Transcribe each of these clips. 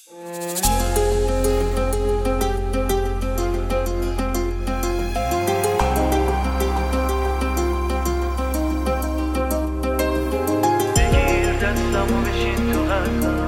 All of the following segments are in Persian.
بگیر دستمو بشین تو قلبم،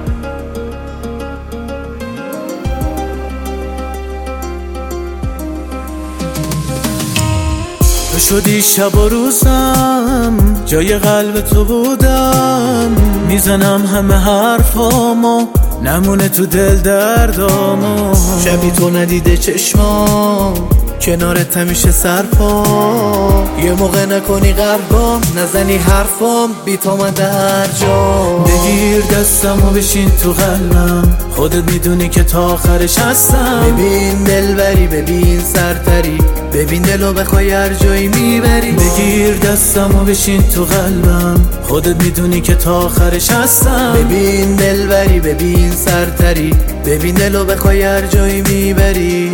تو شدی شب و روزم، جای قلب تو بودم. میزنم همه حرفامو، نمونه تو دل دردامو. شبی تو ندیده چشمام، کنارت همیشه سرپا. یه موقع نکنی قلبم، نزنی حرفام، بی تو من در جا. بگیر دستمو بشین تو قلبم، خودت میدونی که تا آخرش هستم. ببین دلبری، ببین سرتری، ببین دلو بخوای هر جایی میبری. بگیر دستمو بشین تو قلبم، خودت میدونی که تا آخرش هستم. ببین دلبری، ببین سرتری، ببین دلو بخوای هر جایی میبری.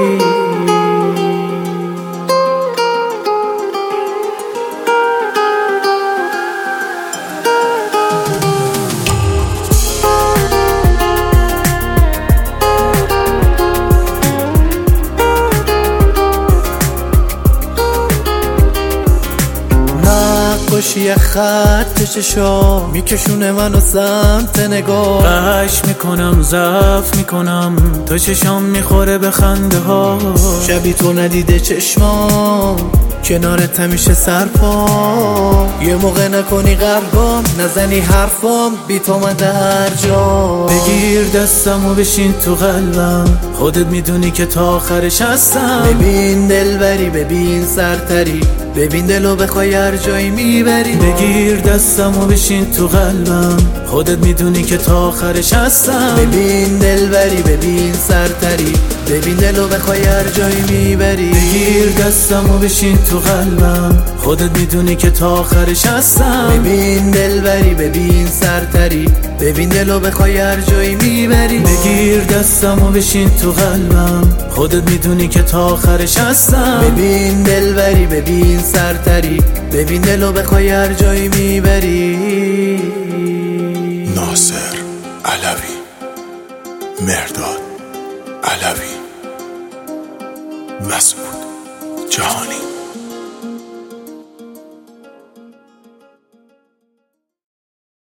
نقاشی خط چشا میکشونه منو سمت نگاه. قش میکنم ضعف میکنم، تا چشام میخوره به خنده ها. شبی تو ندیده چشمام، کنارت همیشه سرپا. یه موقع نکنی قلبم، نزنی حرفام، بی تو من در جا. بگیر دستمو بشین تو قلبم، خودت میدونی که تا آخرش هستم. ببین دلبری، ببین سرتری، ببین دلو بخوای هر جایی میبری. بگیر دستمو بشین تو قلبم، خودت میدونی که تا آخرش هستم. ببین دلبری، ببین سرتری، ببین دلو بخوای هر جایی میبری. بگیر دستمو بشین تو قلبم، خودت میدونی که تا آخرش هستم. ببین دلبری، ببین سرتری، ببین دلو بخوای هر جایی میبری. بگیر دستمو بشین تو قلبم، خودت میدونی که تا آخرش هستم. ببین دلبری، ببین سرتری، ببین دلو بخوای هر جایی میبری. ناصر علوی، مهرداد علوی، مسعود جهانی.